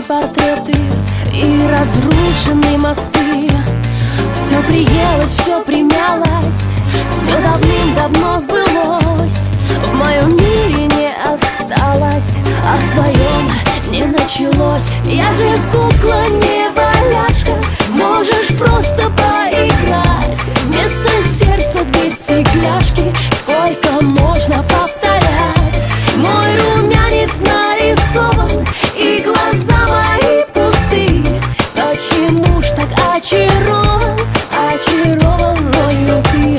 Старые портреты и разрушенные мосты. Все приелось, все примялось, все давным-давно сбылось. В моем мире не осталось, а в твоем не началось. Я же кукла, не валяшка, можешь просто поиграть. Вместо сердца 2 стекляшки, сколько можно повторять? Мой румянец нарисован, и глаза мои пусты. Почему ж так очарован, очарован мною ты?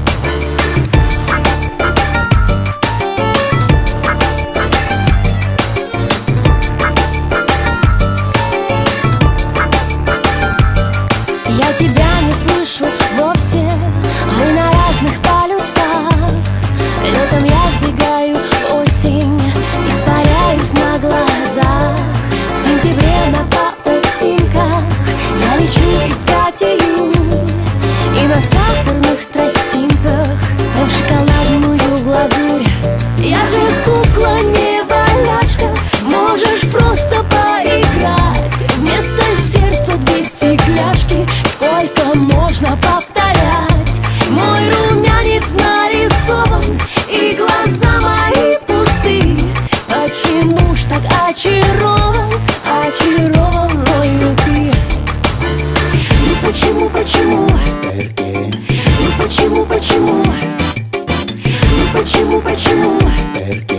Я тебя не слышу вовсе, мы на разных полюсах. Летом я сбегаю, осень, испаряюсь на глазах. В сентябре на паутинках я лечу искать июнь. И на сахарных тростинках прям шоколадную глазурь. Я же кукла, не валяшка, можешь просто поиграть. Вместо сердца 2 стекляшки, сколько можно повторять? Мой румянец нарисован, и глаза мои пусты. Почему ж так очарован, очарован мною ты? Ну почему, почему? Ну почему, почему? Ну почему, почему?